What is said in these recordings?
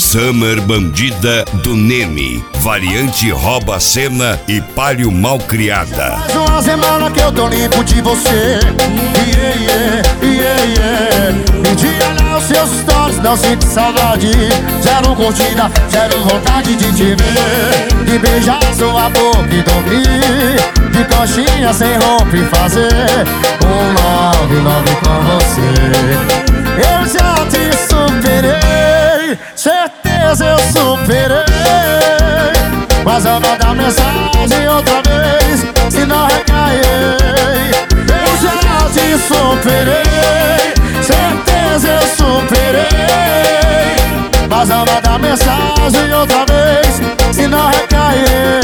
Summer Bandida do Neme, variante rouba cena e palio mal criada. Faz uma semana que eu tô limpo de você. Pedi olhar os seus stories, não sinto saudade. Zero curtida, zero vontade de te ver. De beijar sua boca e dormir de coxinha sem roupa e fazer um love com você. Eu já te superei, certeza eu superei. Mas eu vou dar mensagem outra vez, se não recair. Eu já te superei, certeza eu superei. Mas eu vou dar mensagem outra vez, se não recair.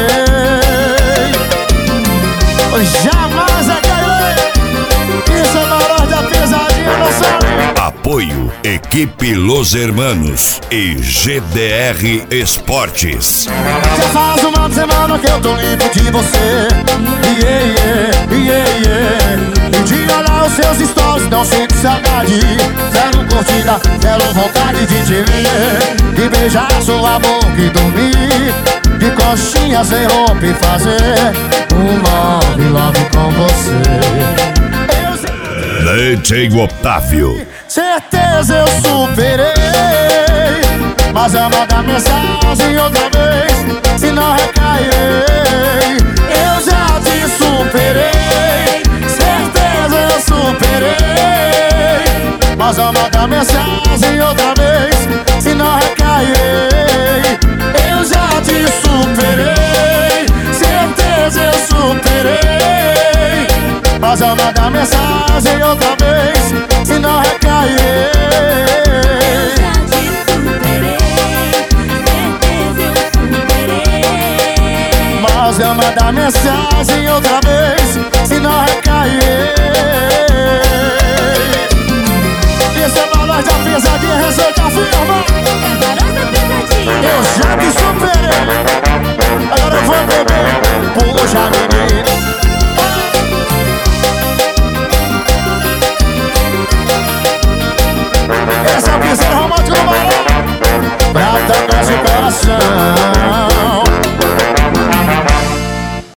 Jamais recairei. Isso é valor da pesadinha, meu sonho. Apoio Equipe Los Hermanos e GDR Esportes. Já faz uma semana que eu tô limpo de você. E de olhar os seus stories, não sinto saudade. Zero curtida, zero vontade de te ver. De beijar sua boca e dormir de coxinha sem roupa e fazer um love com você. DJ Otávio. Certeza eu superei, mas eu vou dar mensagem outra vez, se não recairei. Eu já te superei, certeza eu superei. Mas eu vou dar mensagem outra vez, se não recairei. Eu já te superei, certeza eu superei. Mas eu vou dar mensagem outra vez, se não recairei. Mas eu vou dar mensagem outra vez, se não recairei. Esse é valor da pesadinha, receita firma.